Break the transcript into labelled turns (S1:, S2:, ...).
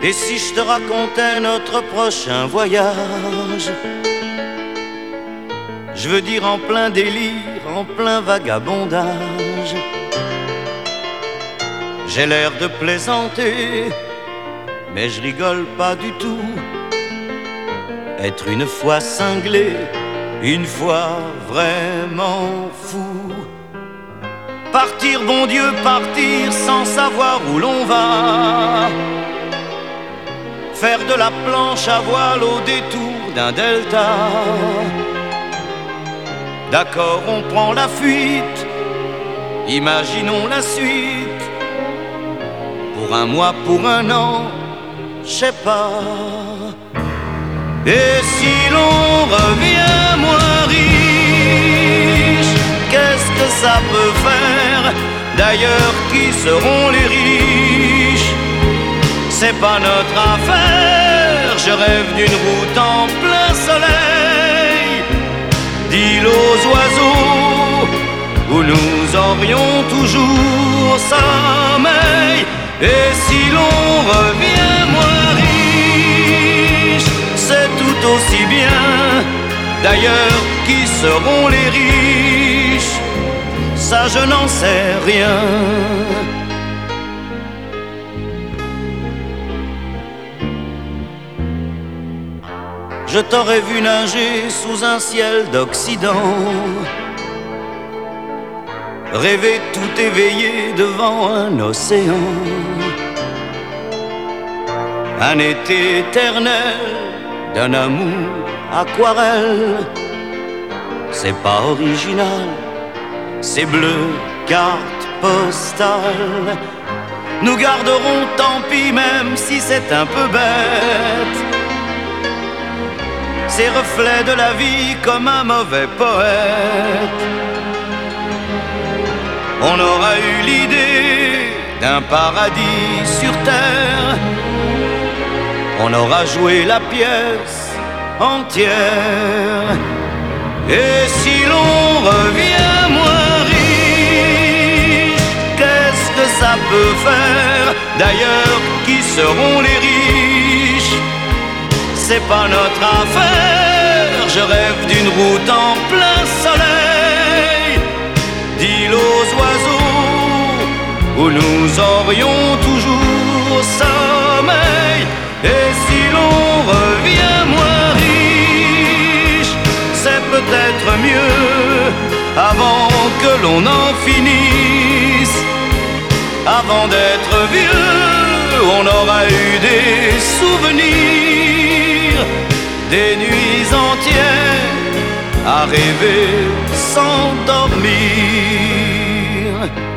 S1: Et si je te racontais notre prochain voyage, je veux dire en plein délire, en plein vagabondage. J'ai l'air de plaisanter, mais je rigole pas du tout. Être une fois cinglé, une fois vraiment fou. Partir, bon Dieu, partir sans savoir où l'on va. Faire de la planche à voile au détour d'un delta. D'accord, on prend la fuite, imaginons la suite. Pour un mois, pour un an, je sais pas. Et si l'on revient moins riche, qu'est-ce que ça peut faire? D'ailleurs, qui seront les riches? C'est pas notre affaire. Je rêve d'une route en plein soleil, d'île aux oiseaux, où nous aurions toujours sommeil. Et si l'on revient moins riche, c'est tout aussi bien. D'ailleurs, qui seront les riches? Ça, je n'en sais rien. Je t'aurais vu nager sous un ciel d'Occident, rêver tout éveillé devant un océan. Un été éternel d'un amour aquarelle. C'est pas original, c'est bleu, carte postale. Nous garderons, tant pis, même si c'est un peu bête, ces reflets de la vie comme un mauvais poète. On aura eu l'idée d'un paradis sur terre. On aura joué la pièce entière. Et si l'on revient moins riche, qu'est-ce que ça peut faire? D'ailleurs, qui seront les riches? C'est pas notre affaire. Je rêve d'une route en plein soleil, d'île aux oiseaux, où nous aurions toujours sommeil. Et si l'on revient moins riche, c'est peut-être mieux. Avant que l'on en finisse, avant d'être vieux, on aura eu des souvenirs, des nuits entières à rêver sans dormir.